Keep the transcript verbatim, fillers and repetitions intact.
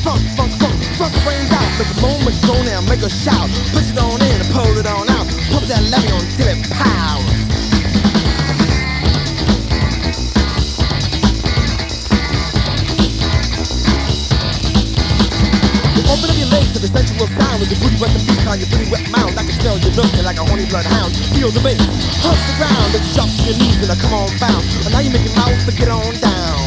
Funk, funk, funk, funk your brains out. Make a moment go now, make a shout. Push it on in and pull it on out. Pump that levy on till it power. Open up your legs to the sensual sound with your booty wet the beat on your pretty wet mouth. I can smell you looking like a horny bloodhound. Feel the bass, hump the ground, let's drop to your knees and I come on bounce. And now you make your mouth to get on down.